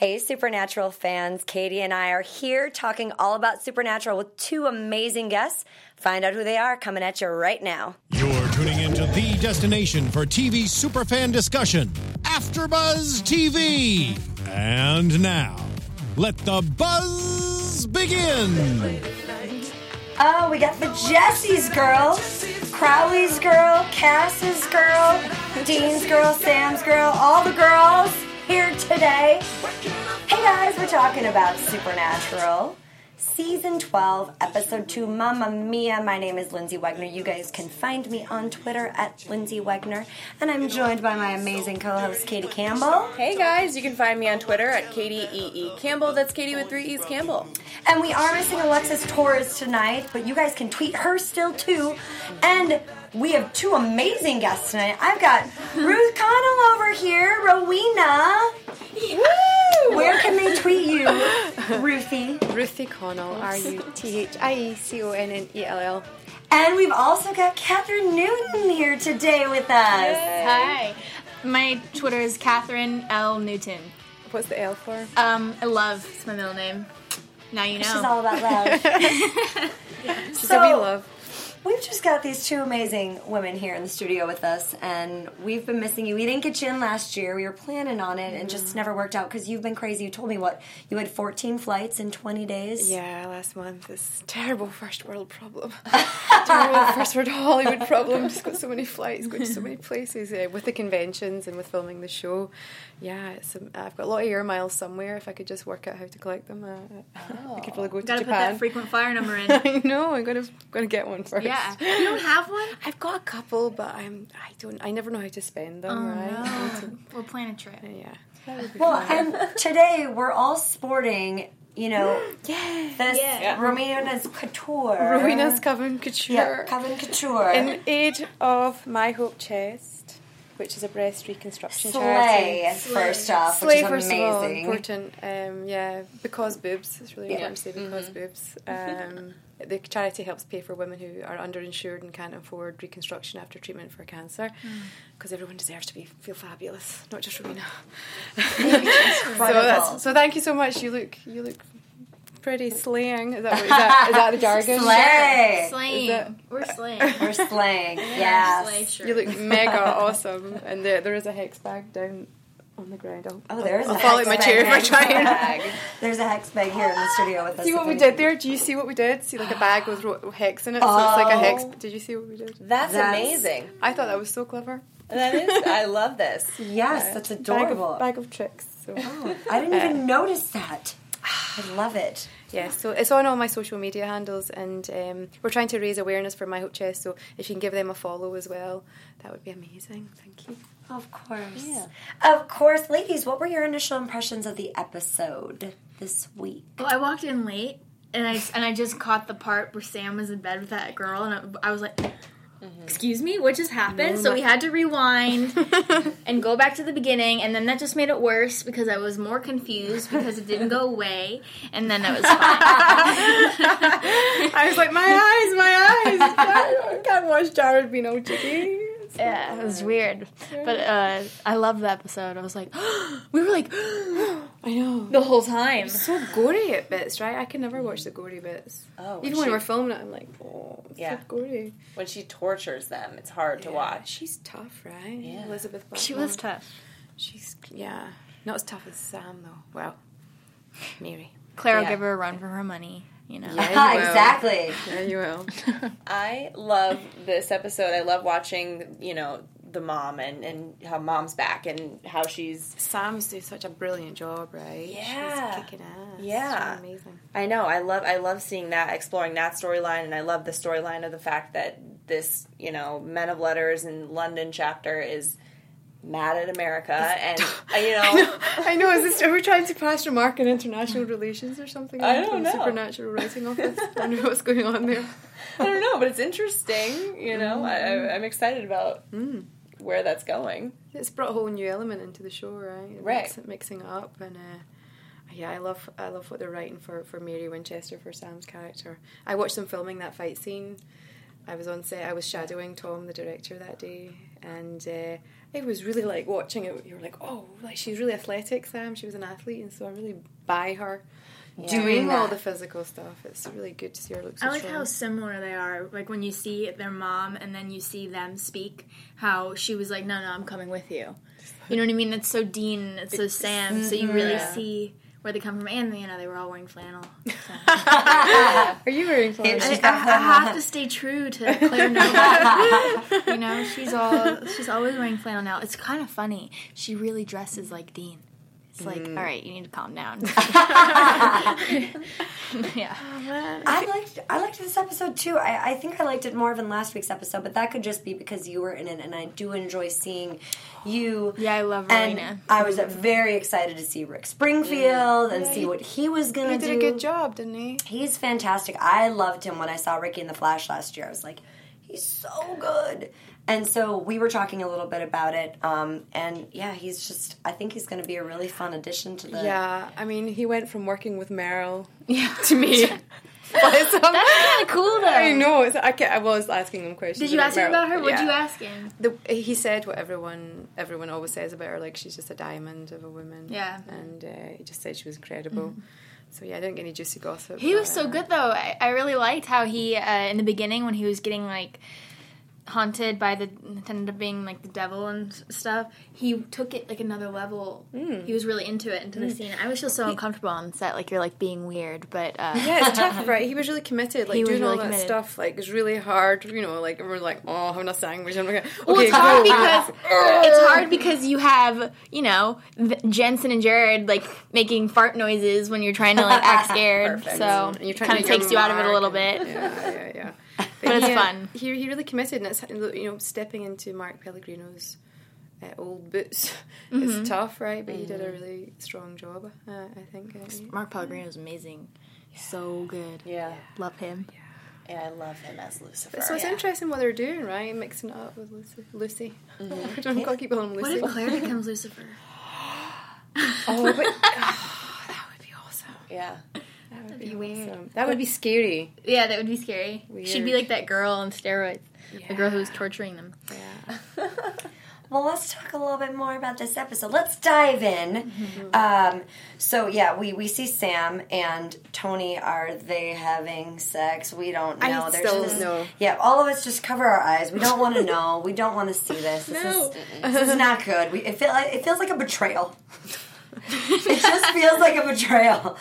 Hey, Supernatural fans. Katie and I are here talking all about Supernatural with two amazing guests. Find out who they are coming at you right now. You're tuning into the destination for TV superfan discussion, AfterBuzz TV. And now, let the buzz begin. Oh, we got the Jesse's girl, Crowley's girl, Cass's girl, Dean's girl, Sam's girl, all the girls here today. Hey guys, we're talking about Supernatural, Season 12, Episode 2, Mamma Mia. My name is Lindsay Wegner. You guys can find me on Twitter at Lindsay Wegner. And I'm joined by my amazing co-host, Katie Campbell. Hey guys, you can find me on Twitter at Katie E.E. Campbell. That's Katie with 3 E's Campbell. And we are missing Alexis Torres tonight, but you guys can tweet her still too. And we have two amazing guests tonight. I've got Ruth Connell over here, Rowena. Woo! Where can they tweet you, Ruthie? Ruthie Connell, RUTHIECONNELL. And we've also got Catherine Newton here today with us. Hi. My Twitter is Catherine L. Newton. What's the L for? Love. It's my middle name. Now you know. She's all about love. She's a wee love. We've just got these two amazing women here in the studio with us, and we've been missing you. We didn't get you in last year. We were planning on it, and just never worked out because you've been crazy. You told me, you had 14 flights in 20 days? Yeah, last month. This terrible first world problem. Terrible first world Hollywood problem. Just got so many flights, going to so many places with the conventions and with filming the show. Yeah, I've got a lot of air miles somewhere. If I could just work out how to collect them, I could probably go to Gotta Japan. put that frequent flyer number in. I know. I'm gonna get one first. Yeah. You don't have one? I've got a couple, but I never know how to spend them. Right? No. We'll plan a trip. Yeah. Well, and today we're all sporting, this Rowena's Couture. Rowena's Coven Couture. Yeah, Coven Couture. In aid of My Hope Chest, which is a breast reconstruction charity. First off, Slay, which is first amazing. of all, important. Because boobs. It's really important to say because boobs. The charity helps pay for women who are underinsured and can't afford reconstruction after treatment for cancer, because everyone deserves to feel fabulous, not just Rowena. So thank you so much. You look pretty slaying. Is that the jargon? Slay. Slaying. We're slaying. We're slaying. Yes. Slay shirt. You look mega awesome. And there is a hex bag down on the ground. There's a I'll fall out my chair if I try. There's a hex bag here in the studio with us. See what we did there? Do you see what we did? See, like a bag with hex in it, so it's like a hex. Did you see what we did? That's amazing. I thought that was so clever. That is. I love this. Yes, that's adorable. Bag of tricks. So. I didn't even notice that. I love it. Yeah, so it's on all my social media handles, and we're trying to raise awareness for My Hope Chest, so if you can give them a follow as well, that would be amazing. Thank you. Of course. Yeah. Of course. Ladies, what were your initial impressions of the episode this week? Well, I walked in late, and I just caught the part where Sam was in bed with that girl, and I was like, excuse me, what just happened? So we had to rewind and go back to the beginning, and then that just made it worse because I was more confused because it didn't go away, and then that was fine. I was like, my eyes. I can't watch Jared being all jiggy. Yeah, it was weird. But I loved the episode. I was like, we were like, I know. the whole time. It's so gory at bits, right? I can never watch the gory bits. Oh, even when we're filming it, I'm like, it's so gory. When she tortures them, it's hard to watch. She's tough, right? Yeah. Elizabeth Blackmore. She was tough. She's, not as tough as Sam, though. Well, Mary. Claire will give her a run for her money, you know. Yeah, Exactly. Yeah, you will. I love this episode. I love watching, the mom and how mom's back and how she's... Sam's doing such a brilliant job, right? Yeah. She's kicking ass. Yeah. She's amazing. I know. I love seeing that, exploring that storyline, and I love the storyline of the fact that this, Men of Letters in London chapter is mad at America, and I know. Are we trying to pass remark in international relations or something? I don't know. Supernatural writing office. I don't know what's going on there. I don't know, but it's interesting. I'm excited about where that's going. It's brought a whole new element into the show, right? Right. Mixing it up, and I love what they're writing for Mary Winchester, for Sam's character. I watched them filming that fight scene. I was on set. I was shadowing Tom, the director, that day, and it was really like watching it. You were like, oh, like she's really athletic, Sam. She was an athlete, and so I really buy her doing all the physical stuff. It's really good to see her look so I like strong. how similar they are. Like when you see their mom and then you see them speak, how she was like, no, I'm coming with you. You know what I mean? It's so Dean, it's so Sam, so you really see where they come from. And, you know, they were all wearing flannel. So. Are you wearing flannel? I have to stay true to Claire Novak. You know, she's always wearing flannel now. It's kind of funny. She really dresses like Dean. It's like, all right, you need to calm down. Yeah. I liked this episode too. I think I liked it more than last week's episode, but that could just be because you were in it, and I do enjoy seeing you. Yeah, I love and Rowena. I was very excited to see Rick Springfield and see what he was going to do. He did a good job, didn't he? He's fantastic. I loved him when I saw Ricky in The Flash last year. I was like, he's so good. And so we were talking a little bit about it, and yeah, he's just, I think he's going to be a really fun addition to the... Yeah, I mean, he went from working with Meryl to me. That's kind of cool, though. I know. I was asking him questions. Did you ask him Meryl. about her? What did Yeah. you ask him? He said what everyone always says about her, like she's just a diamond of a woman. Yeah. And he just said she was incredible. So yeah, I didn't get any juicy gossip. He was so good, though. I really liked how he, in the beginning, when he was getting, like, haunted by the intended of being like the devil and stuff, he took it like another level. He was really into the scene. I always feel so uncomfortable on set, like you're like being weird, but yeah, it's tough, right? He was really committed, like He was doing all really that committed. stuff, like it's really hard, you know, like everyone's like, oh, having a sandwich, I'm like, okay, well, it's hard go. it's hard because you have, you know, Jensen and Jared like making fart noises when you're trying to like act scared. Perfect. So And you're trying kind to of make takes your you out of it a mark little and- bit. Yeah. But it's he, fun. He really committed, and it's, you know, stepping into Mark Pellegrino's old boots. It's tough, right? But he did a really strong job, I think. Mark Pellegrino is amazing. So good. Yeah. Love him. Yeah, I love him as Lucifer. So it's interesting what they're doing, right? Mixing it up with Lucy. I don't know, I keep calling him What Lucy. if Claire becomes Lucifer? Oh, but that would be awesome. Yeah. That would be weird. awesome. That would be scary. Yeah, that would be scary. She'd be Weird. like that girl on steroids. The girl who was torturing them. Yeah. Well, let's talk a little bit more about this episode. Let's dive in. So, yeah, we see Sam and Tony. Are they having sex? We don't know. I still don't know. Yeah, all of us just cover our eyes. We don't want to know. We don't want to see this. This is not good. It feels like a betrayal. It just feels like a betrayal.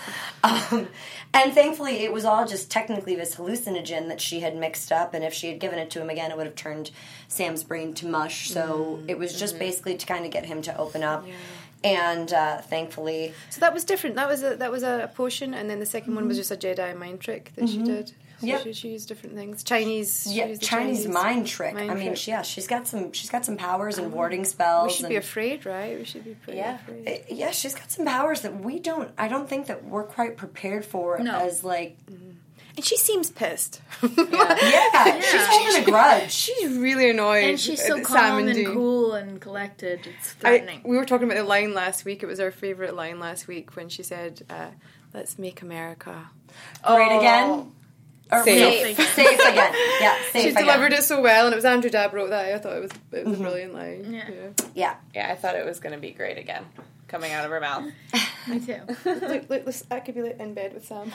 And thankfully, it was all just technically this hallucinogen that she had mixed up, and if she had given it to him again, it would have turned Sam's brain to mush. So it was just basically to kind of get him to open up. Yeah. And thankfully, So that was different. That was a potion, and then the second one was just a Jedi mind trick that she did. So Yep. she used different things. Chinese. She used the Chinese mind trick. mind I mean, trick. she's got some powers and warding spells. We should be afraid, right? We should be pretty afraid. Yeah, she's got some powers that I don't think that we're quite prepared for as like. And she seems pissed. Yeah, she's holding a grudge. She's really annoyed. And she's so at calm Sam and Dean. cool and collected. It's threatening. We were talking about the line last week. It was our favourite line last week when she said, let's make America Great again. Or Safe. Safe again. Yeah, safe She again. delivered it so well, and it was Andrew Dabb wrote that. I thought it was a brilliant line. Yeah. Yeah. Yeah, I thought it was going to be great again, coming out of her mouth. Me too. Look, I could be in bed with Sam.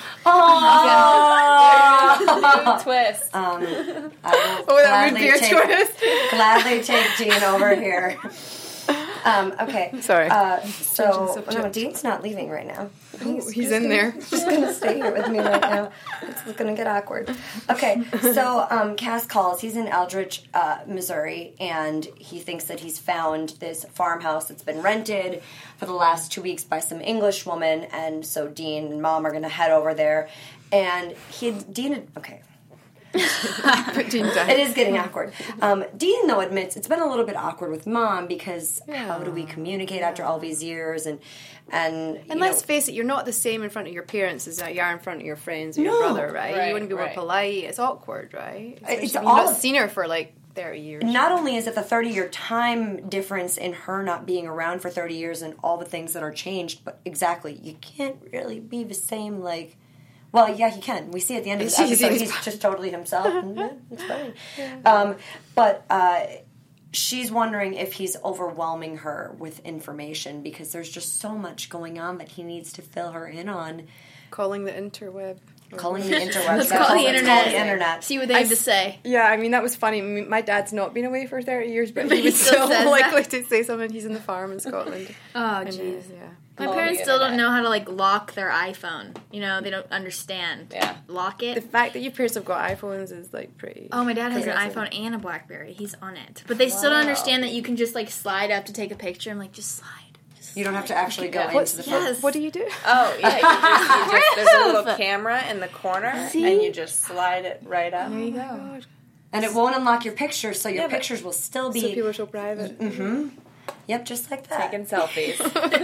Oh. Twist. I will That would be a twist. gladly take Dean over here. Okay. Sorry. So subject. no, Dean's not leaving right now. He's in there. He's just gonna stay here with me right now. It's gonna get awkward. Okay, so Cass calls. He's in Eldridge, Missouri, and he thinks that he's found this farmhouse that's been rented for the last 2 weeks by some English woman, and so Dean and Mom are gonna head over there. And okay. Put Dean down. It is getting awkward. Dean, though, admits it's been a little bit awkward with Mom because how do we communicate after all these years? And let's face it, you're not the same in front of your parents as you are in front of your friends or your brother, right? Right, You want to be more right. polite. It's awkward, right? It's You've all not of- seen her for like 30 years. not only is it the 30-year time difference in her not being around for 30 years and all the things that are changed, but exactly, you can't really be the same, like... Well, yeah, he can. We see at the end of the episode, he's just totally himself. And, yeah, it's fine. But she's wondering if he's overwhelming her with information because there's just so much going on that he needs to fill her in on. Calling the interweb. Calling the interweb. Let's call the internet. internet. See what they have to say. Yeah, I mean, that was funny. My dad's not been away for 30 years, but he he was still so says likely that. to say something. He's in the farm in Scotland. Oh, And, jeez. yeah. My Oh, parents the still don't internet. know how to, like, lock their iPhone. You know, they don't understand. Yeah. Lock The it. fact that your parents have got iPhones is, like, pretty... Oh, my dad has an progressive. iPhone and a BlackBerry. He's on it. But they still don't understand that you can just, like, slide up to take a picture. I'm like, just slide. You don't have to actually go Yeah. into the phone. Yes. What do you do? Oh, yeah. You just there's a little camera in the corner, and you just slide it right up. There you go. God. And it won't unlock your pictures, so your Yeah, but- pictures will still be... So people are so private. Yep, just like that. Taking selfies.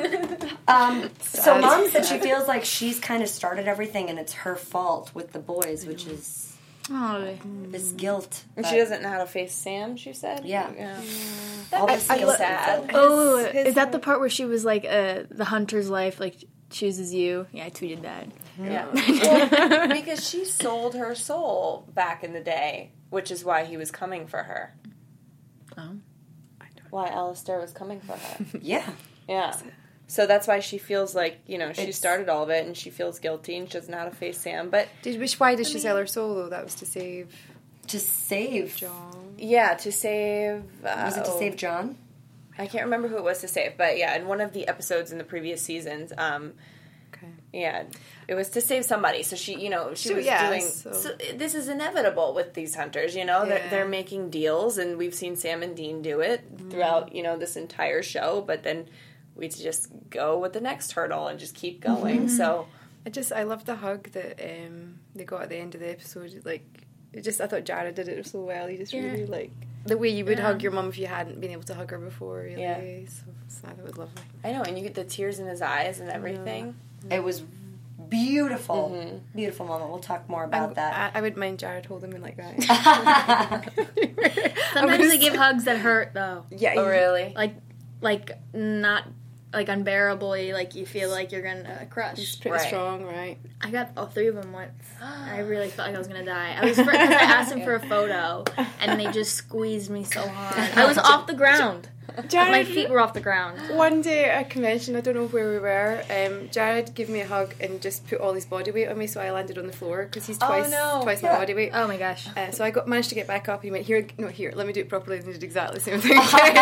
So Mom said she feels like she's kind of started everything and it's her fault with the boys, which is Oh, this guilt. And But she doesn't know how to face Sam, she said? Yeah. That all makes this me guilt. sad. oh, is that the part where she was like, the hunter's life, like, chooses you? Yeah, I tweeted that. Yeah. Well, because she sold her soul back in the day, which is why he was coming for her. Oh. Why Alistair was coming for her. Yeah. Yeah. So that's why she feels like, you know, she It's- started all of it and she feels guilty and she doesn't know how to face Sam. But Why did she sell her soul, though? That was to save To save. John. yeah, to save. Was it to save John? I can't remember who it was to save, but yeah, in one of the episodes in the previous seasons, Okay. yeah, it was to save somebody. So she, you know, she So, was yeah, doing. so- So this is inevitable with these hunters, you know, Yeah. they're making deals, and we've seen Sam and Dean do it throughout, you know, this entire show. But then we just go with the next hurdle and just keep going. So I loved the hug that they got at the end of the episode. Like, I thought Jared did it so well. He just really, like, the way you would hug your mum if you hadn't been able to hug her before, really. Yeah. So I thought it was lovely. I know, and you get the tears in his eyes and everything. It was beautiful. Beautiful moment. We'll talk more about that. I would mind Jared holding me like that. Sometimes they give hugs that hurt, though. Yeah. Oh, really? Like not, like, unbearably, like, you feel like you're gonna crush. He's pretty Right. strong, right? I got all three of them once. I really felt like I was gonna die. Because I asked him for a photo, and they just squeezed me so hard. I was off the ground. Jared, My feet were off the ground. One day at a convention, I don't know where we were, Jared gave me a hug and just put all his body weight on me, so I landed on the floor because he's twice my body weight. Oh my gosh. So I managed to get back up. He went, here, let me do it properly. And he did exactly the same thing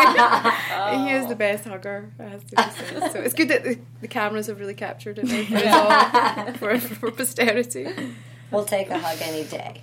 again. He is the best hugger, it has to be said. So it's good that the cameras have really captured it now for posterity. We'll take a hug any day.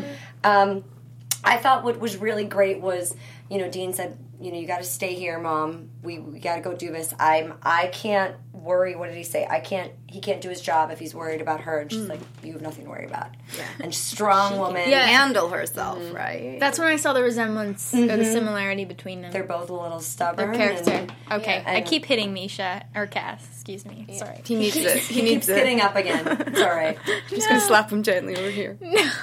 I thought what was really great was, you know, Dean said, you know, you got to stay here, Mom. We got to go do this. I can't worry. What did he say? He can't do his job if he's worried about her. And she's like, you have nothing to worry about. Yeah. And strong woman. Yeah. Handle herself, right? That's when I saw the resemblance or the similarity between them. They're both a little stubborn. Their character. and Okay, Yeah. I keep hitting Misha, or Cass, excuse me. Sorry. He needs it. He keeps getting up again. It's all right. I'm just going to slap him gently over here.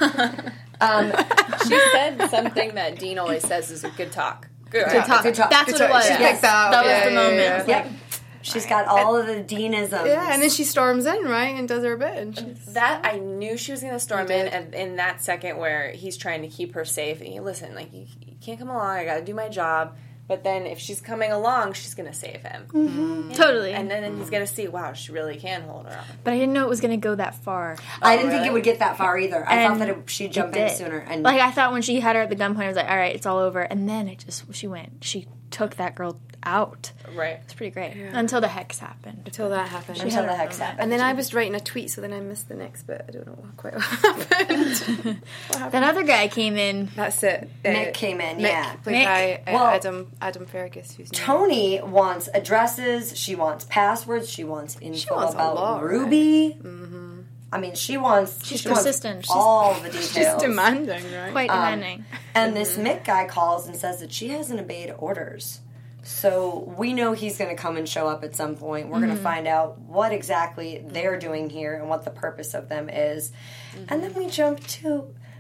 She said something that Dean always says is a good talk. Good Talk. Good talk. That's Good what it talk. was. She picked That was the moment. I was Yep. like, She's got all of the Deanisms. Yeah, and then she storms in, right, and does her bit. And she's... That I knew she was going to storm You in, did. and in that second where he's trying to keep her safe, and listen, like you can't come along. I got to do my job. But then if she's coming along, she's going to save him. totally. And then he's going to see, wow, she really can hold her up. But I didn't know it was going to go that far. I didn't think really? it would get that far either. I thought And that she'd jump it in did. sooner. And Like, I thought when she had her at the gunpoint, I was like, all right, it's all over. And then she took that girl out. Right. It's pretty great. Until the hex happened. Until that happened. until the hex happened. And then I was writing a tweet, so then I missed the next bit. I don't know quite what happened. That other guy came in. That's it. Nick came in, Nick, yeah. played Nick. by Well, Adam Fergus, who's Tony wants addresses. She wants passwords. She wants info wants a about lot, Ruby. I mean, she wants. She's she wants persistent. all the details. just demanding, right? Quite demanding. And this Mick guy calls and says that she hasn't obeyed orders. So we know he's going to come and show up at some point. We're going to find out what exactly they're doing here and what the purpose of them is. And then we jump to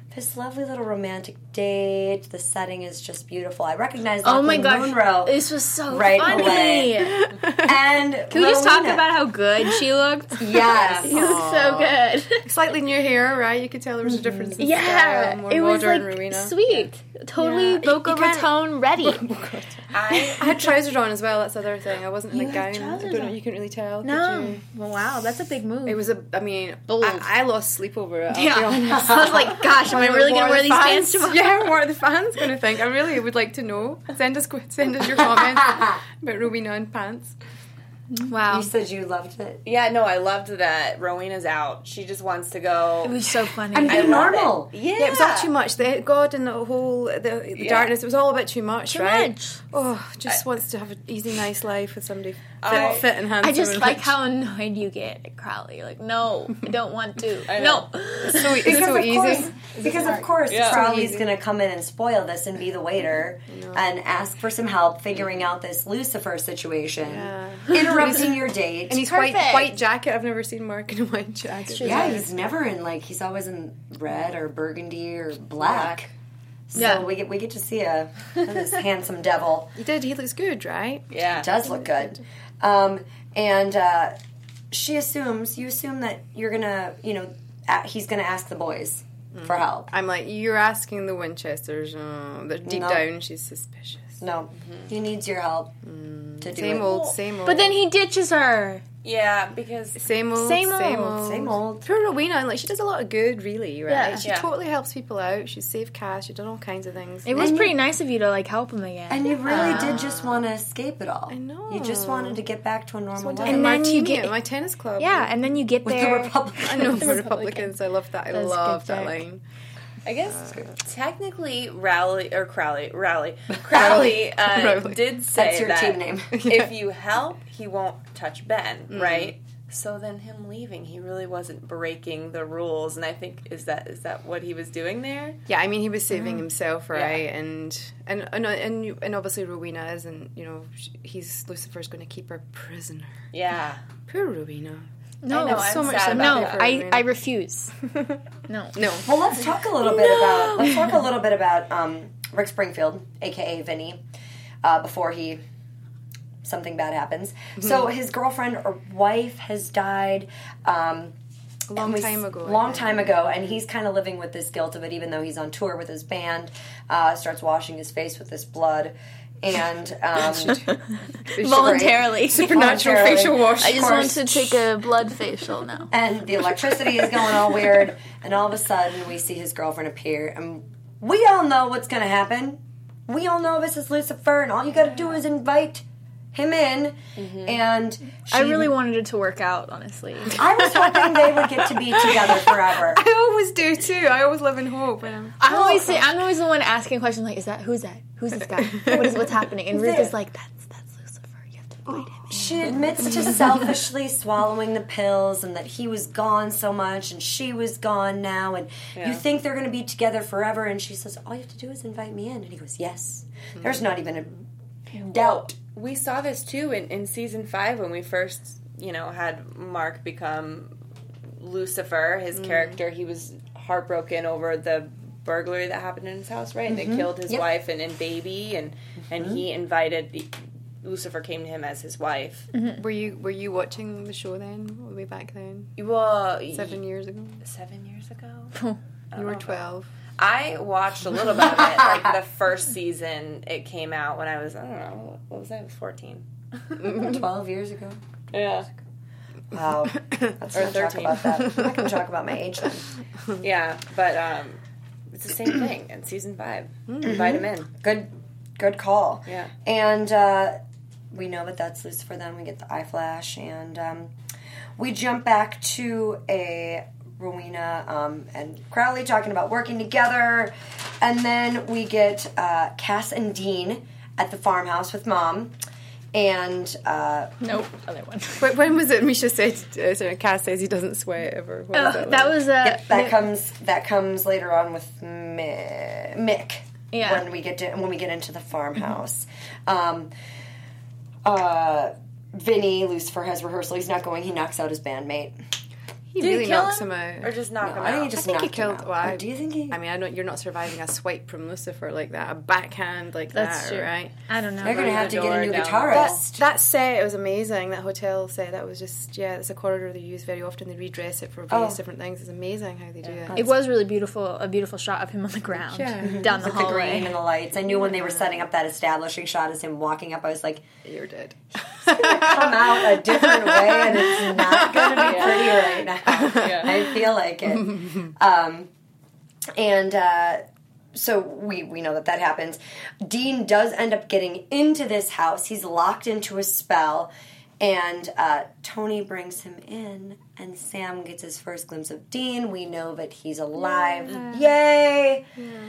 this lovely little romantic date. The setting is just beautiful. I recognize Oh my Lachlan gosh, Monroe this was so right funny. away. And Can we just talk Rowena. about how good she looked? Yes. She looked so good. Slightly new hair, right? You could tell there was a difference in Yeah, style. More it was modern like Rowena. sweet. Totally Yeah. Boca You can't- Raton ready. I I had trousers on as well. That's the other thing. I wasn't in a You had gown. I trousers don't know. on. You couldn't really tell. could No. you? Well, wow, that's a big move. It was I mean, Bold. I lost sleep over it. I'll yeah. be honest. I was like, gosh, am I really going to wear these pants tomorrow? Yeah, what are the fans going to think? I really would like to know. Send us your comments about Rowena and pants. Wow. You said you loved it. Yeah, no, I loved that Rowena's out. She just wants to go. It was so funny. And I be love normal. it. Yeah. Yeah, it was all too much. The God and the whole the Yeah. darkness. It was all a bit too much, Too right? much. Oh, just wants to have an easy, nice life with somebody I- fit and handsome. I just and like rich. how annoyed you get at Crowley. Like, no, I don't want to. I No. know. It's so easy. Because of course Yeah. Crowley's going to come in and spoil this and be the waiter and ask for some help figuring out this Lucifer situation, Yeah. interrupting your date. And he's Perfect. white jacket. I've never seen Mark in a white jacket. yeah, he's never in he's always in red or burgundy or black. So Yeah. we get to see this handsome devil. He did. He looks good, right? Yeah. It does look good. And you assume that you're gonna, he's gonna ask the boys for help. I'm like, you're asking the Winchesters. That deep No. down, she's suspicious. No, he needs your help to do Same it. old. But then he ditches her. Yeah, because Same old. Same old. Same old. Poor Rowena, and she does a lot of good, really, right? Yeah. She Yeah. totally helps people out. She's saved cash. She's done all kinds of things. It was pretty nice of you to help him again. And you really did just want to escape it all. I know. You just wanted to get back to a normal life. And then you get- my tennis club. yeah, and then you get With the there. Republicans. I know for Republicans. I love that. I That's love good that joke. line. I guess technically Crowley Rowley. did say That's your that team name. if you help, he won't touch Ben, right? So then him leaving, he really wasn't breaking the rules, and I think is that what he was doing there? Yeah, I mean, he was saving himself, right? Yeah. And obviously Rowena isn't. Lucifer's going to keep her prisoner. Yeah. Poor Rowena. No, I know, I'm so much sad sympathy no, about for I Rowena. refuse. No. No. Well, let's talk a little bit about Rick Springfield, aka Vinny, before something bad happens. So his girlfriend or wife has died. Long time ago, and he's kind of living with this guilt of it, even though he's on tour with his band. Starts washing his face with this blood, and Voluntarily. Supernatural Voluntarily. facial wash. I just course. want to take a blood facial now. and the electricity is going all weird, and all of a sudden we see his girlfriend appear, and we all know what's going to happen. We all know this is Lucifer, and all you got to do is invite him in, and I really wanted it to work out, honestly. I was hoping they would get to be together forever. I always do too. I always live in hope. I'm always the one asking questions like, who's that? Who's this guy? What's happening? And Ruth is like, that's Lucifer. You have to invite him in. She admits to selfishly swallowing the pills and that he was gone so much and she was gone now, and you think they're going to be together forever, and she says, all you have to do is invite me in. And he goes, yes. There's not even a doubt. We saw this too in season 5 when we first, had Mark become Lucifer. His character, he was heartbroken over the burglary that happened in his house, right? That killed his wife and baby, and he invited. Lucifer came to him as his wife. Were you watching the show then? Way back then? Well, 7 years ago. 7 years ago. You were 12. I watched a little bit of it, like the first season. It came out when I was, I don't know, what was I? 14. 12 years ago. Yeah. Wow. Let's Or not talk 13. about that. I'm not going to talk about my age then. Yeah, but it's the same thing in season 5. Invite him in. Good call. Yeah. And we know that that's Lucifer. Then we get the eye flash, and we jump back to a Rowena and Crowley talking about working together, and then we get Cass and Dean at the farmhouse with Mom, and Nope, other one. But when was it? Misha said, Cass says he doesn't sweat ever. What was That was yep, that comes later on with Mick. Yeah. When we get into the farmhouse. Vinny, Lucifer has rehearsal. He's not going. He knocks out his bandmate. He Did really he kill knocks him? him out. Or just knock him I think out? he just I think he knocked him killed. out. Well, Or do you think he? I mean, I know you're not surviving a swipe from Lucifer like that, a backhand like That's that, true. right? I don't know. They're gonna have to get a door new down. guitarist. That set, it was amazing. That hotel set, that was just, it's a corridor they use very often. They redress it for various different things. It's amazing how they do it. It was really beautiful, a beautiful shot of him on the ground, down the With the green hallway. and the lights. I knew when they were setting up that establishing shot as him walking up, I was like, You're dead. come out a different way and it's not going to be pretty right now. I feel like it. So we know that happens. Dean does end up getting into this house. He's locked into a spell. And Tony brings him in, and Sam gets his first glimpse of Dean. We know that he's alive. Yay!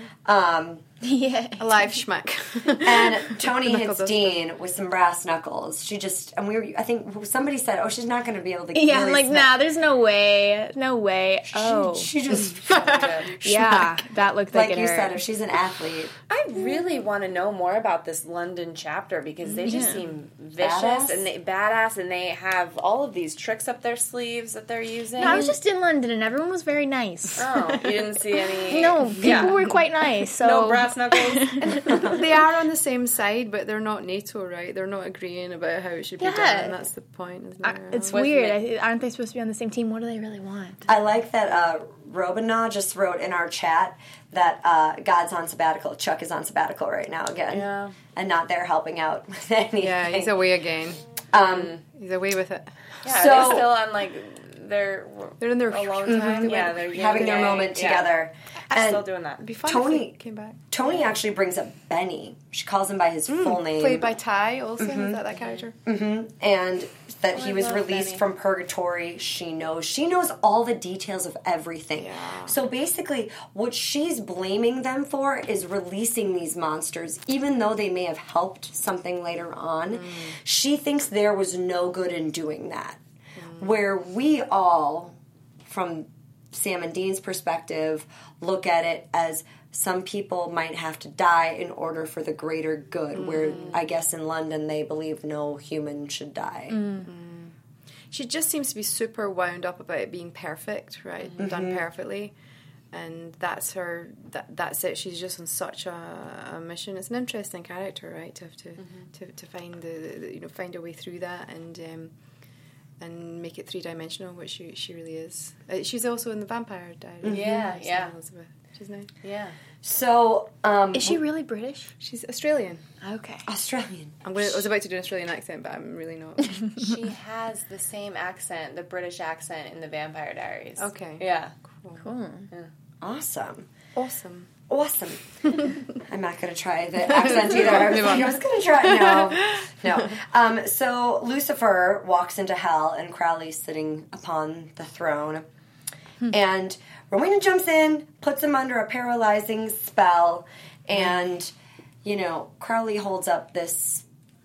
Yeah. A live schmuck. And Tony hits Knuckles Dean with some brass knuckles. I think somebody said, "Oh, she's not going to be able to." Yeah, really I'm like, smack." nah, there's no way. No way. Oh. She just Yeah, that looked like like it you hurt. said, if she's an athlete, I really want to know more about this London chapter because they just seem vicious Badass? and they have all of these tricks up their sleeves that they're using. No, I was just in London and everyone was very nice. Oh, you didn't see any? No, people were quite nice. So No brass knuckles. They are on the same side, but they're not NATO, right? They're not agreeing about how it should be done, and that's the point, isn't it? It's weird. Aren't they supposed to be on the same team? What do they really want? I like that. Robina just wrote in our chat that God's on sabbatical. Chuck is on sabbatical right now again, and not there helping out with anything. Yeah, he's away again. He's away with it. Yeah, So- are they still on like They're in their alone time? Yeah, they're having their moment together. And Still doing that. It'd be fun Tony- if he came back. Tony actually brings up Benny. She calls him by his full name. Played by Ty Olsen, is that character? And that he was love released Benny. from purgatory. She knows all the details of everything. Yeah. So basically, what she's blaming them for is releasing these monsters, even though they may have helped something later on. She thinks there was no good in doing that. Where we all, from Sam and Dean's perspective, look at it as some people might have to die in order for the greater good, where I guess in London they believe no human should die. She just seems to be super wound up about it being perfect, right? Done perfectly. And that's her, that's it. She's just on such a mission. It's an interesting character, right? To have to find find a way through that and make it 3-dimensional, which she really is. She's also in the Vampire Diaries. Yeah. Elizabeth. She's nice. Yeah. So, Is she really British? She's Australian. Okay. Australian. I was about to do an Australian accent, but I'm really not. She has the same accent, the British accent in the Vampire Diaries. Okay. Yeah. Cool. Awesome. Awesome. I'm not going to try the accent either. I was going to try. No. So Lucifer walks into hell, and Crowley's sitting upon the throne. And Rowena jumps in, puts him under a paralyzing spell, and, Crowley holds up this,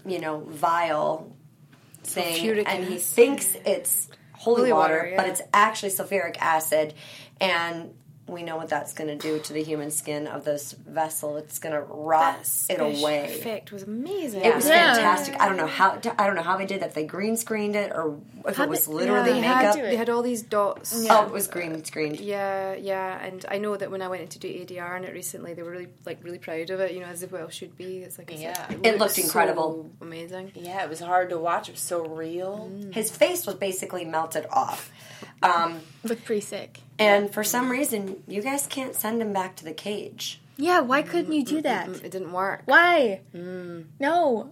vial thing, Sulfuric and he acid. thinks it's holy water, yeah. but it's actually sulfuric acid, and we know what that's going to do to the human skin of this vessel. It's going to rot it away. Effect was amazing. It was fantastic. I don't know how they did that. If they green screened it or if it was literally they makeup. they had all these dots. Oh, it was green screened. Yeah, and I know that when I went in to do ADR on it recently, they were really proud of it. As it well should be. It's like It looked incredible, so amazing. Yeah, it was hard to watch. It was so real. His face was basically melted off. Looked pretty sick. And for some reason, you guys can't send him back to the cage. Yeah, why couldn't you do that? It didn't work. Why? No.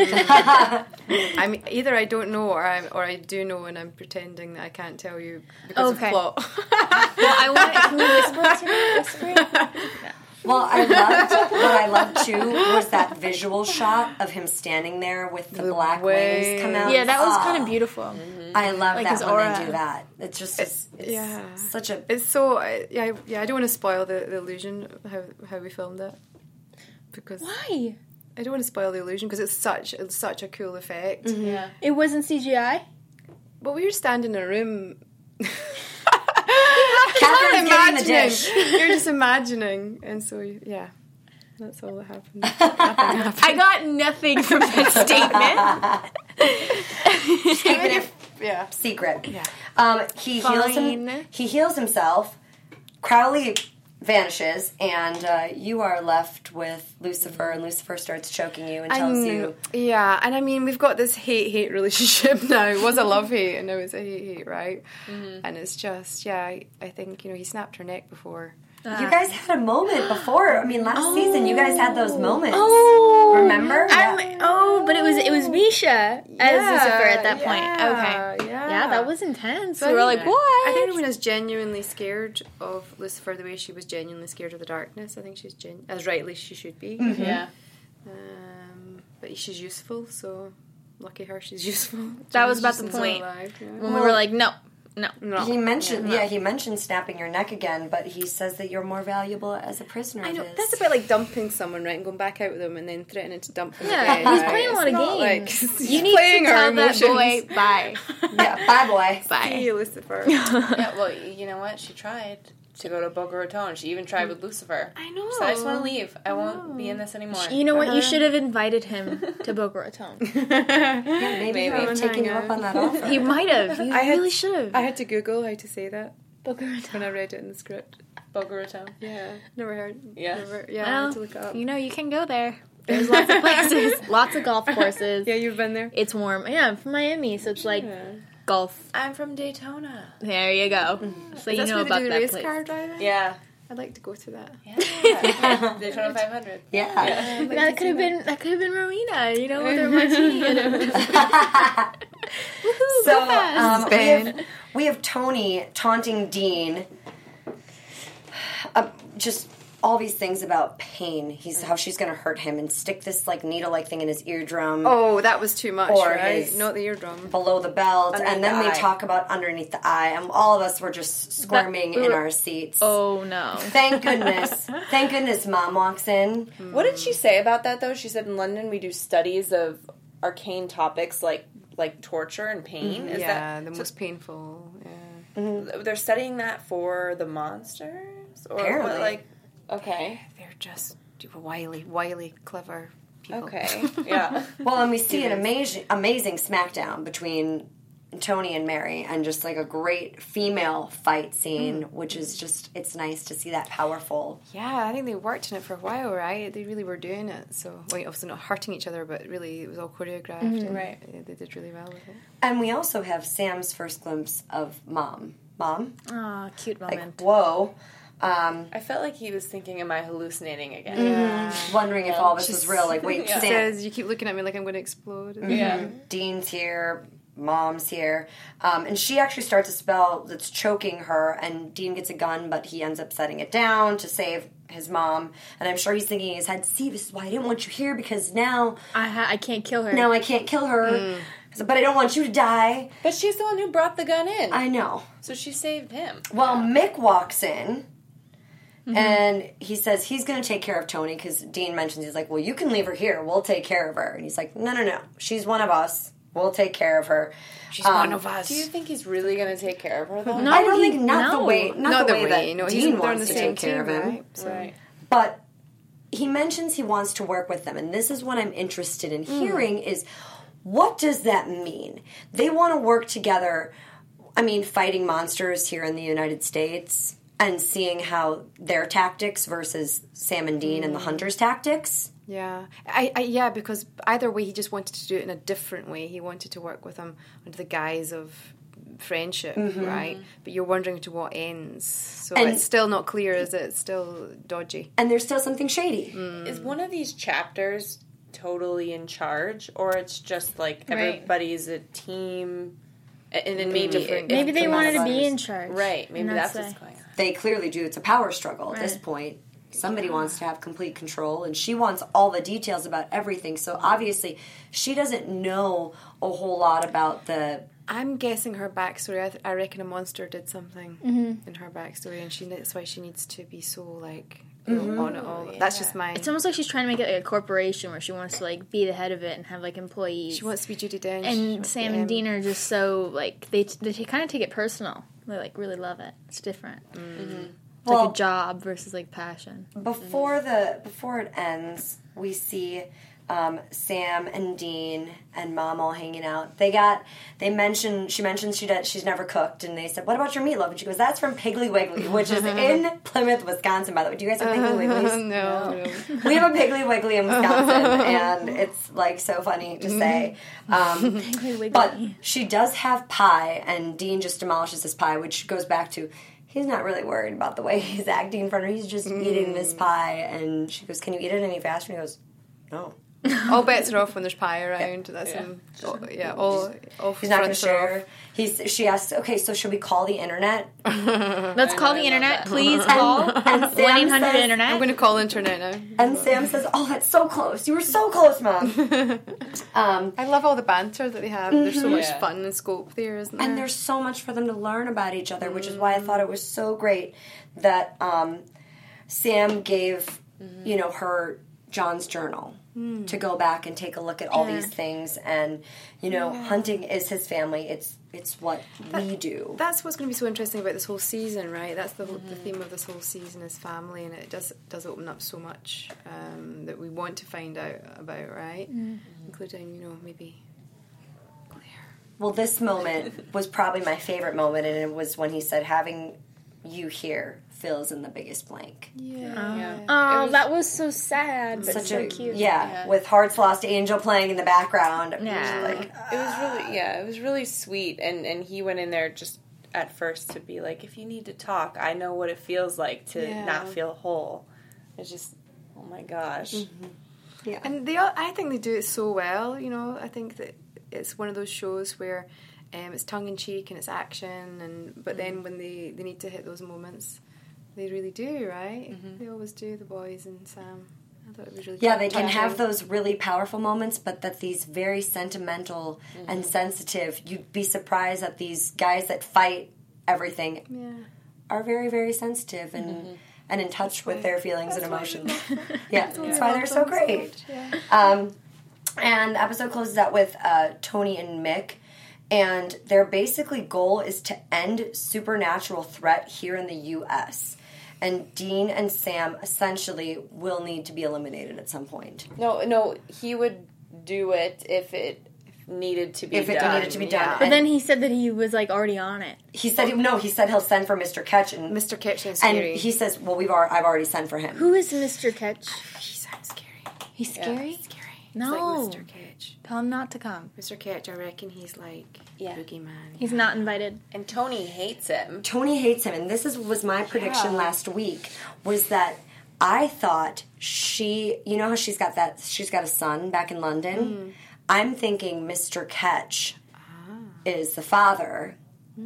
I mean, either I don't know or I do know, and I'm pretending that I can't tell you because of plot. Well, can you whisper to me? Whisper? Well, what I loved too was that visual shot of him standing there with the black wings come out. Yeah, that was kind of beautiful. I love Like that his when aura. they do that. It's just such a. It's so I don't want to spoil the illusion of how we filmed it because Why? I don't want to spoil the illusion because it's such a cool effect. Yeah. It wasn't CGI? But we were standing in a room. Catherine's getting the dish. You're just imagining, and so that's all that happened. Nothing happened. I got nothing from that statement. Yeah. secret. Yeah. He Fine. heals himself. Crowley vanishes, and you are left with Lucifer, and Lucifer starts choking you and tells you... Yeah, and I mean, we've got this hate-hate relationship now. It was a love-hate, and now it's a hate-hate, right? And it's just, I think, he snapped her neck before. You guys had a moment before. I mean, last season, you guys had those moments. Oh, Remember? But it was Misha as Lucifer at that point. Yeah, Okay, yeah. yeah, that was intense. So We were I like, think- what? I think Rumina's genuinely scared of Lucifer the way she was genuinely scared of the darkness. I think she's as rightly she should be. Yeah. But she's useful, so lucky her, she's useful. That was about She's the still point. alive, yeah. When we were like, no. He mentioned snapping your neck again, but he says that you're more valuable as a prisoner. I know, of his. that's a bit like dumping someone, right, and going back out with them and then threatening to dump them Yeah, again. he's right? playing a lot It's of not games. Like, You need playing to our tell that emotions. boy, bye. Yeah, bye, boy. See Bye. you, Lucifer. Yeah, well, you know what? She tried to go to Boca Raton. She even tried with Lucifer. I know. She said, I just want to leave. I won't be in this anymore. You know what? You should have invited him to Boca Raton. Maybe he would have taken you up on that offer. He might have. You really should have. I had to Google how to say that Boca Raton. when I read it in the script. Boca Raton. Yeah, never heard. Yeah. I Well, had to look it up. you can go there. There's lots of places, lots of golf courses. Yeah, you've been there. It's warm. Yeah, I'm from Miami, so it's like golf. I'm from Daytona. There you go. So you That's know where they about do the that race place. car driving. Yeah. I'd like to go to that. Yeah. Daytona 500. Yeah. That could have been Rowena, with her martini and everything. So we have Tony taunting Dean. Just all these things about pain. How she's going to hurt him and stick this needle-like thing in his eardrum. Oh, that was too much, Or right? his- Not the eardrum. Below the belt, Underneath and then the they eye. talk about underneath the eye, and all of us were just squirming in our seats. Oh no. Thank goodness Mom walks in. What did she say about that, though? She said in London we do studies of arcane topics like torture and pain. Is Yeah, that the most painful. Yeah. they're studying that for the monsters? Or Apparently. what, okay. They're just wily, clever people. Okay. Yeah. Well, and we see an amazing smackdown between Tony and Mary, and just a great female fight scene, which is just, it's nice to see that powerful. Yeah, I think they worked in it for a while, right? They really were doing it. So, obviously not hurting each other, but really it was all choreographed. And Right. They did really well with it. And we also have Sam's first glimpse of Mom. Aw, cute moment. Whoa. I felt like he was thinking, am I hallucinating again? Wondering if all this was real. Wait, Yeah. Sam. Says, you keep looking at me like I'm going to explode. Yeah. Dean's here, Mom's here, and she actually starts a spell that's choking her, and Dean gets a gun, but he ends up setting it down to save his mom, and I'm sure he's thinking in his head, see, this is why I didn't want you here, because now I can't kill her. now I can't kill her, but I don't want you to die. But she's the one who brought the gun in. I know. So she saved him. Well, Mick walks in, and he says he's going to take care of Tony, because Dean mentions, he's like, well, you can leave her here, we'll take care of her, and he's like, no, she's one of us. We'll take care of her. She's one of us. Do you think he's really going to take care of her, though? No, I don't think not the no. way that No, Dean they're on wants the to same take care of team, him. right? So. Right. But he mentions he wants to work with them, and this is what I'm interested in hearing is, what does that mean? They want to work together, fighting monsters here in the United States, and seeing how their tactics versus Sam and Dean and the hunters' tactics. Yeah, yeah, because either way, he just wanted to do it in a different way. He wanted to work with him under the guise of friendship, right? But you're wondering to what ends. So And- it's still not clear, is it? It's still dodgy. And there's still something shady. Is one of these chapters totally in charge, or it's just everybody's a team, and then maybe Maybe they it wanted to comes- be in charge. Right. Maybe And that's that's what's going on. They clearly do. It's a power struggle at this point. Somebody wants to have complete control, and she wants all the details about everything. So obviously, she doesn't know a whole lot about the... I'm guessing her backstory. I reckon a monster did something in her backstory, and that's why she needs to be so on it all. That's just my. It's almost like she's trying to make it like a corporation where she wants to be the head of it and have employees. She wants to be Judi Dench. And Sam and Dean are just so they kind of take it personal. They really love it. It's different. It's like a job versus passion. Before it ends, we see Sam and Dean and Mom all hanging out. She mentioned she's never cooked, and they said, "What about your meatloaf?" And she goes, "That's from Piggly Wiggly," which is in Plymouth, Wisconsin, by the way. Do you guys have Piggly Wigglies? No. We have a Piggly Wiggly in Wisconsin, and it's like so funny to say. But she does have pie, and Dean just demolishes this pie, which goes back to he's not really worried about the way he's acting in front of her. He's just eating this pie, and she goes, "Can you eat it any faster?" And he goes, "No." All bets are off when there's pie around. That's him. All He's not going to fronts are share. She asks, "Okay, so should we call the internet?" Let's call the internet. Please call And 1-800 internet. I'm going to call internet now. And Sam says, "Oh, that's so close. You were so close, Mom." I love all the banter that they have. There's so much fun and scope there, isn't there? And there's so much for them to learn about each other, which is why I thought it was so great that Sam gave, her John's journal to go back and take a look at all these things. And, hunting is his family. It's what we do. That's what's going to be so interesting about this whole season, right? That's the theme of this whole season is family, and it does open up so much that we want to find out about, right? Including, maybe Claire. Well, this moment was probably my favorite moment, and it was when he said, "Having you here fills in the biggest blank." Oh, that was so sad, but Such so cute. With Heart's Lost Angel playing in the background. Yeah. It was really sweet, and he went in there just at first to be like, if you need to talk, I know what it feels like to not feel whole. It's just, oh my gosh. Yeah. And I think they do it so well, I think that it's one of those shows where it's tongue-in-cheek and it's action, but then when they need to hit those moments, they really do, right? They always do, the boys and Sam. I thought it was really they can have those really powerful moments, but that these very sentimental and sensitive, you'd be surprised that these guys that fight everything are very, very sensitive and in touch with their feelings and emotions. That's why they're so great. And the episode closes out with Tony and Mick, and their basically goal is to end supernatural threat here in the U.S., and Dean and Sam essentially will need to be eliminated at some point. No, he would do it if it needed to be done. But then he said that he was already on it. He said he'll send for Mr. Ketch, and Mr. Ketch is scary. And he says, "Well, I've already sent for him." Who is Mr. Ketch? He sounds scary. He's scary? Scary. No. It's like Mr. Ketch. Tell him not to come. Mr. Ketch, I reckon he's like boogeyman. He's not invited. And Tony hates him. And this was my prediction last week, was that I thought how she's got a son back in London. I'm thinking Mr. Ketch is the father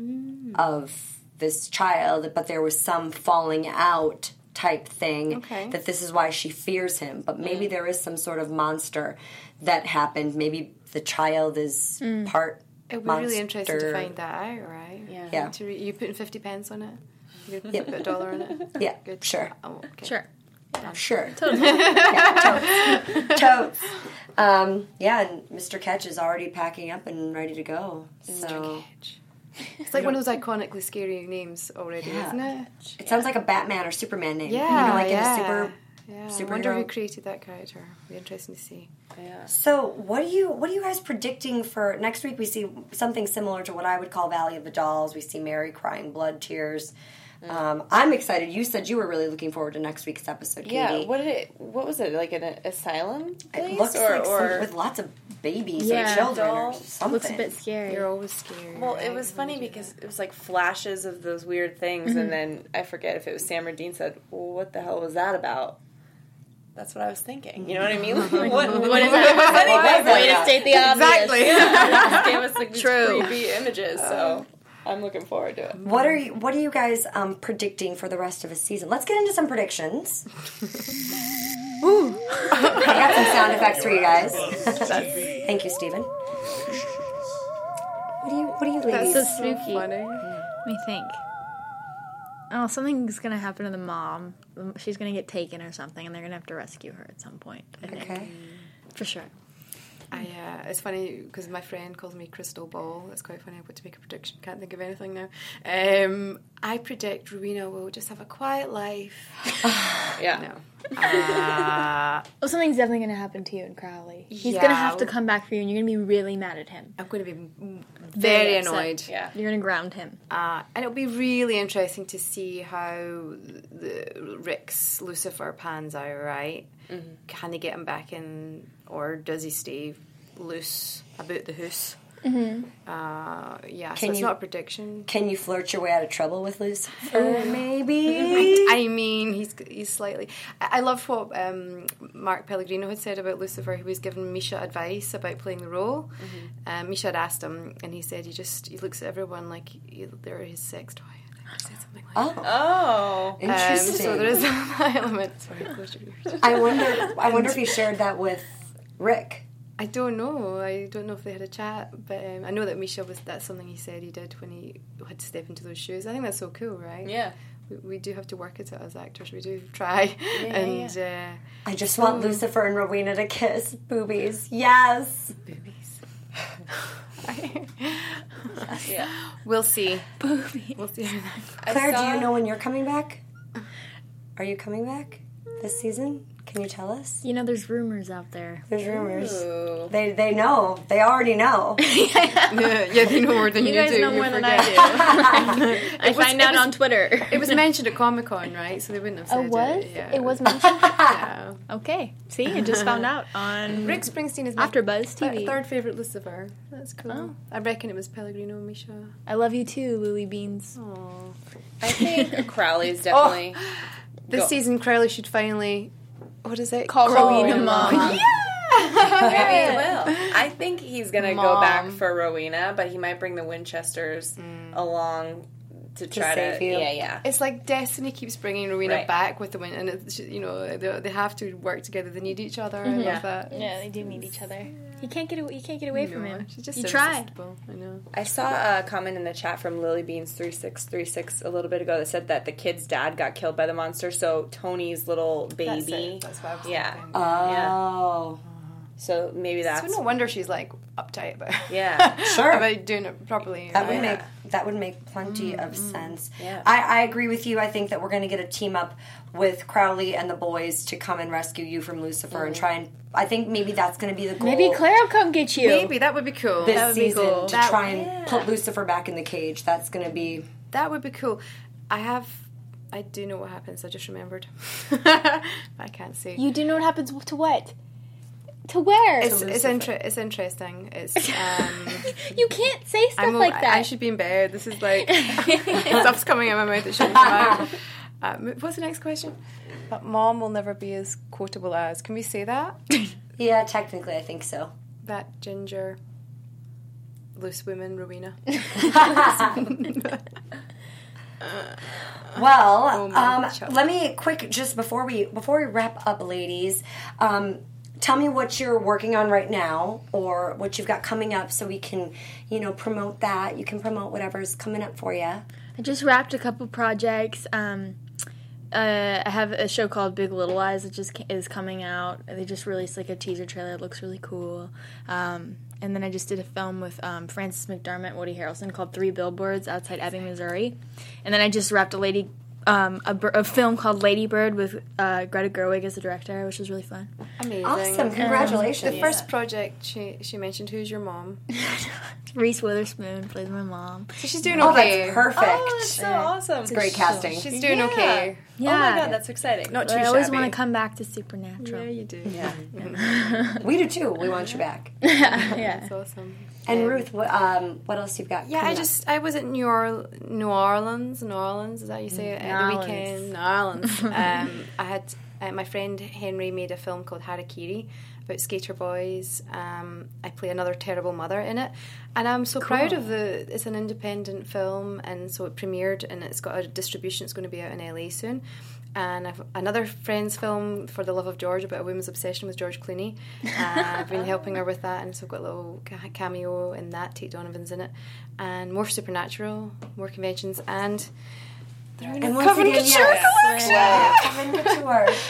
of this child, but there was some falling out type thing that this is why she fears him. But maybe there is some sort of monster that happened. Maybe the child is part It would be monster. really interesting to find that out, right? Yeah. You putting 50 pence on it? You put $1 on it? Yeah, Good. sure. Oh, okay. Sure. Sure. Totally. Totes. And Mr. Ketch is already packing up and ready to go. So It's like one of those iconically scary names already, isn't it? it sounds like a Batman or Superman name. Yeah, like in a super I wonder who created that character. It'll be interesting to see. Yeah. So what are you guys predicting for next week? We see something similar to what I would call Valley of the Dolls. We see Mary crying blood tears. I'm excited. You said you were really looking forward to next week's episode, Katie. Yeah, what was it, like an asylum place? It looks like some, with lots of babies or children or something. Looks a bit scary. You're always scared. Well, right? it was funny because it was like flashes of those weird things, and then I forget if it was Sam or Dean said, well, what the hell was that about? That's what I was thinking. You know what I mean? Like, what is that? Way to state the obvious. Exactly. Just gave us like these creepy images, so I'm looking forward to it. What are you guys predicting for the rest of the season? Let's get into some predictions. Ooh. I got some sound effects for you guys. Thank you, Stephen. What do you ladies? That's so spooky. Funny. Let me think. Oh, something's gonna happen to the mom. She's gonna get taken or something, and they're gonna have to rescue her at some point. I think. Okay. For sure. It's funny because my friend calls me Crystal Ball. It's quite funny. I've got to make a prediction. Can't think of anything now. I predict Rowena will just have a quiet life. Yeah. No. Well, something's definitely going to happen to you and Crowley. He's Yeah. going to have to come back for you, and you're going to be really mad at him. I'm going to be very upset. annoyed. Yeah. You're going to ground him. And it'll be really interesting to see how Rick's Lucifer pans out, right? Mm-hmm. Can they get him back in, or does he stay loose about the hoose? Mm-hmm. So it's not a prediction. Can you flirt your way out of trouble with Lucifer? Maybe. I mean, he's slightly... I love what Mark Pellegrino had said about Lucifer. He was giving Misha advice about playing the role. Mm-hmm. Misha had asked him, and he said he looks at everyone like they're his sex toy. I think he said something like that. Oh. Interesting. So there is that element. Sorry, close your ears. I wonder if he shared that with Rick. I don't know. I don't know if they had a chat, but I know that Misha that's something he said he did when he had to step into those shoes. I think that's so cool, right? Yeah. We do have to work at it as actors. We do try. I just want Lucifer and Rowena to kiss. Boobies. Yes. Boobies. Yeah. We'll see. Boobies. We'll see. Claire, do you know when you're coming back? Are you coming back this season? Can you tell us? You know, there's rumors out there. There's rumors. Ooh. They know. They already know. yeah, they know more than you, You guys do. know You more than forget. I do. I find out on Twitter. It was mentioned at Comic-Con, right? So they wouldn't have said was? it. Yeah. It was mentioned? Yeah. Okay. See, I just found out on Rick Springsteen is my AfterBuzz TV. third favourite Lucifer. That's cool. Oh. I reckon it was Pellegrino and Misha. I love you too, Lily Beans. Aww. I think Crowley's definitely... This Go. season, Crowley should finally... What is it? Call Rowena Mom. Maybe he will. I think he's going to go Mom. back for Rowena, but he might bring the Winchesters along to try to... save you. Yeah. It's like Destiny keeps bringing Rowena Right. back with the win, and it's, they have to work together. They need each other. I love that. Yeah, they do need each other. You can't get away from him. She's just You so try. irresistible. I know. I saw a comment in the chat from LilyBeans3636 a little bit ago that said that the kid's dad got killed by the monster, so Tony's little baby... That's what I was Yeah. thinking. Oh. So maybe that's... So no wonder she's like uptight about Yeah. Sure. about doing it properly. That would make plenty of sense. Yeah. I agree with you. I think that we're going to get a team up with Crowley and the boys to come and rescue you from Lucifer and try and... I think maybe that's going to be the goal. Maybe Claire will come get you. Maybe that would be cool. this That would be season cool. to try and put Lucifer back in the cage. That's going to be... That would be cool. I do know what happens. I just remembered. I can't say. You do know what happens to what? To where? It's interesting. It's You can't say stuff like that. I should be in bed. This is like stuff's coming out of my mouth that shouldn't come out. What's the next question? But Mom will never be as quotable as. Can we say that? Yeah, technically I think so. That ginger, loose woman, Rowena. Well, my child. let me just before we wrap up, ladies, tell me what you're working on right now or what you've got coming up so we can, promote that. You can promote whatever's coming up for you. I just wrapped a couple projects. I have a show called Big Little Lies that just is coming out. They just released like a teaser trailer. It looks really cool. And then I just did a film with Frances McDermott, Woody Harrelson called 3 Billboards Outside Ebbing, Missouri. And then I just wrapped a film called Lady Bird with Greta Gerwig as the director, which was really fun. Amazing. Awesome. Congratulations. The first project she mentioned, who's your mom? Reese Witherspoon plays my mom. So she's doing Oh, okay. that's perfect. Oh, that's so awesome. It's great casting. She's doing okay. Yeah. Oh my god, that's exciting. Not too I always shabby. want to come back to Supernatural. Yeah, you do. Yeah. We do too. We want you back. Yeah. That's awesome. And Ruth, what else you've got? Yeah, coming up? I was at New Orleans, is that how you say it? At the weekend. New Orleans. I had my friend Henry made a film called Harakiri about skater boys. I play another terrible mother in it, and I'm so proud of it's an independent film, and so it premiered and it's got a distribution. It's going to be out in LA soon. And I've another friend's film, For the Love of George, about a woman's obsession with George Clooney. I've been helping her with that, and so I've got a little cameo in that. Tate Donovan's in it, and more Supernatural, more conventions, and And once Coven again, Couture yes. Coven Couture.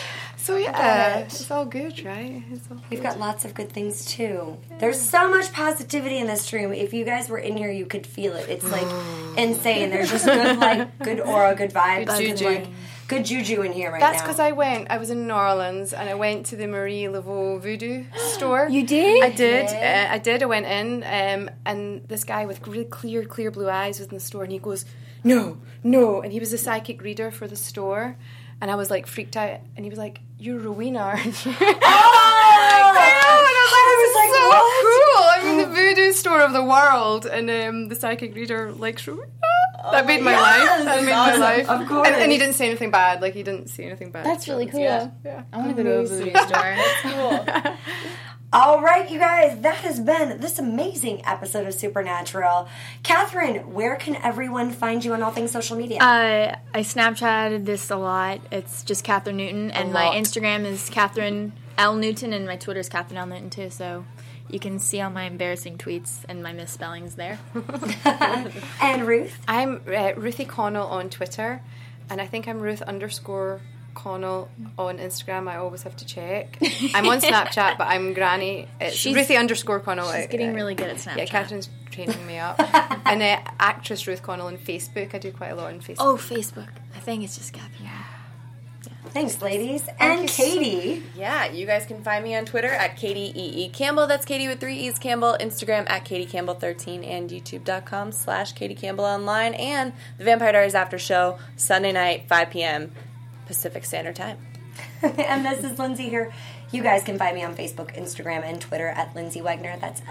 So yeah, it's all good, right? It's all We've good. got lots of good things too. There's so much positivity in this room. If you guys were in here, you could feel it. It's like insane. There's just good aura, good vibes, Good juju. good juju in here right now. That's because I was in New Orleans and I went to the Marie Laveau voodoo store. You did? I did. I went in and this guy with really clear blue eyes was in the store and he goes, no. And he was a psychic reader for the store. And I was like freaked out. And he was like, you're Rowena, aren't you? I was like, so cool. I'm in the voodoo store of the world. And the psychic reader likes Rowena. That made my life. That made my life. Of course. And he didn't say anything bad. Like, he didn't say anything bad. That's really cool. Yeah. I want to go to a voodoo store. Cool. All right, you guys, that has been this amazing episode of Supernatural. Catherine, where can everyone find you on all things social media? I Snapchatted this a lot. It's just Catherine Newton, and my Instagram is Catherine L. Newton, and my Twitter is Catherine L. Newton too. So you can see all my embarrassing tweets and my misspellings there. And Ruth? I'm Ruthie Connell on Twitter, and I think I'm Ruth_Connell on Instagram. I always have to check. I'm on Snapchat, but I'm Granny. It's Ruthie_Connell. She's getting really good at Snapchat. Yeah, Catherine's training me up. And actress Ruth Connell on Facebook. I do quite a lot on Facebook. Oh, Facebook. I think it's just Catherine. Yeah. Thanks, ladies. And Katie. Yeah, you guys can find me on Twitter at Katie E.E. Campbell. That's Katie with 3 E's Campbell. Instagram at Katie Campbell 13 and YouTube.com/Katie Campbell Online. And the Vampire Diaries After Show, Sunday night, 5 p.m. Pacific Standard Time. And this is Lindsay here. You guys can find me on Facebook, Instagram, and Twitter at Lindsay Wegner. That's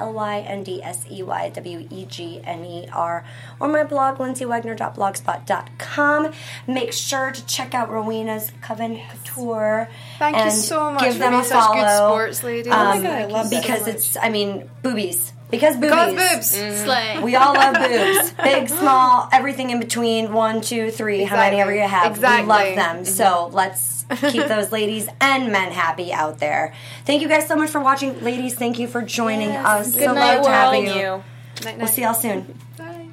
LYNDSEYWEGNER. Or my blog, lindsaywegner.blogspot.com. Make sure to check out Rowena's Coven Couture. Thank you and so much give for them being a such good follow. sports ladies. I love that because so it's, boobies. Because boobies. Because boobs. Slay. We all love boobs. Big, small, everything in between. 1, 2, 3, how many ever you have. Exactly. We love them. So let's keep those ladies and men happy out there. Thank you guys so much for watching. Ladies, thank you for joining us. Good so night, love to have world. you. We'll see y'all soon. Bye.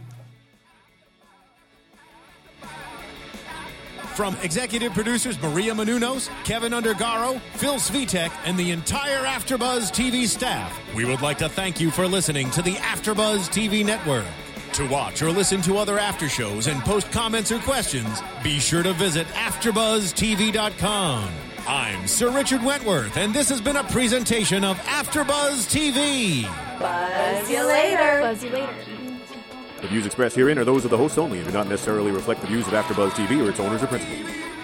From executive producers Maria Menounos, Kevin Undergaro, Phil Svitek, and the entire AfterBuzz TV staff, we would like to thank you for listening to the AfterBuzz TV network. To watch or listen to other after shows and post comments or questions, be sure to visit AfterBuzzTV.com. I'm Sir Richard Wentworth, and this has been a presentation of AfterBuzz TV. Buzz you later. Buzz you later. The views expressed herein are those of the hosts only and do not necessarily reflect the views of AfterBuzz TV or its owners or principals.